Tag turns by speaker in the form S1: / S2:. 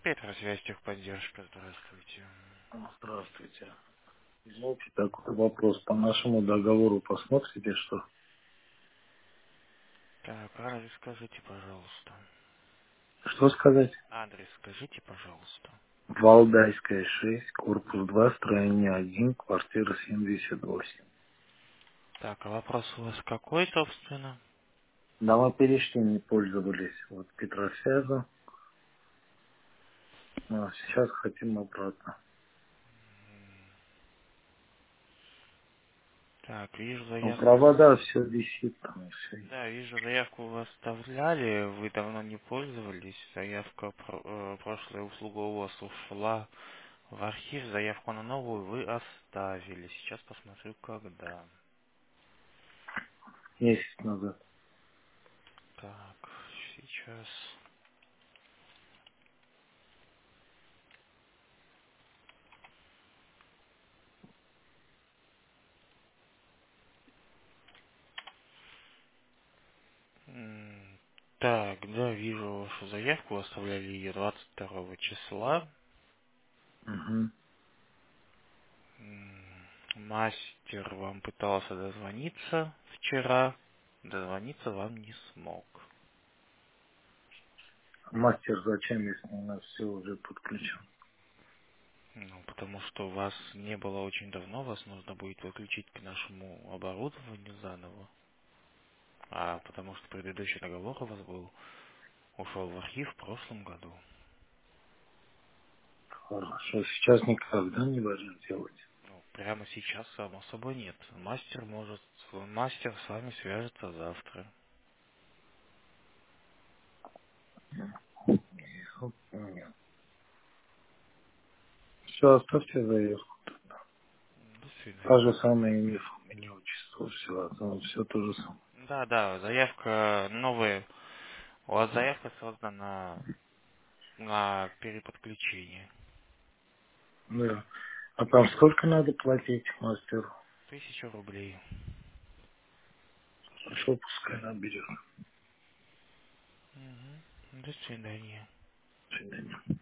S1: Петросвязь техподдержка, здравствуйте.
S2: Здравствуйте. Извините, такой вопрос. По нашему договору посмотрите, что?
S1: Так, адрес скажите, пожалуйста.
S2: Что сказать?
S1: Адрес скажите, пожалуйста.
S2: Валдайская, 6, корпус 2, строение 1, квартира 78.
S1: Так, а вопрос у вас какой, собственно?
S2: Да, мы перешли, не пользовались вот Петросвязом, а сейчас хотим обратно.
S1: Так, вижу
S2: Ну,
S1: заявку.
S2: провода, все висит там и все.
S1: Да, вижу заявку вы оставляли, вы давно не пользовались. Заявка, прошлая услуга у вас ушла в архив, заявку на новую вы оставили. Сейчас посмотрю, когда.
S2: Месяц назад.
S1: Так, сейчас. Так, да, вижу вашу заявку, оставляли ее 22 числа.
S2: Угу.
S1: Мастер вам пытался дозвониться вчера, дозвониться вам не смог.
S2: Мастер зачем, если у нас все уже подключено?
S1: Ну, потому что вас не было очень давно, вас нужно будет подключить к нашему оборудованию заново. А потому что предыдущий договор у вас ушел в архив в прошлом году.
S2: Хорошо, сейчас никогда не будем делать.
S1: Ну, прямо сейчас, само собой, нет. Мастер с вами свяжется завтра.
S2: Все, оставьте заявку.
S1: До
S2: Та же
S1: свидания.
S2: самая имя, фамилия, отчество, все то же самое.
S1: Да, да, заявка новая. У вас заявка создана на переподключение.
S2: Да. А там сколько надо платить мастеру?
S1: 1000 рублей.
S2: Хорошо, пускай наберет.
S1: Мгм. До свидания.
S2: До свидания.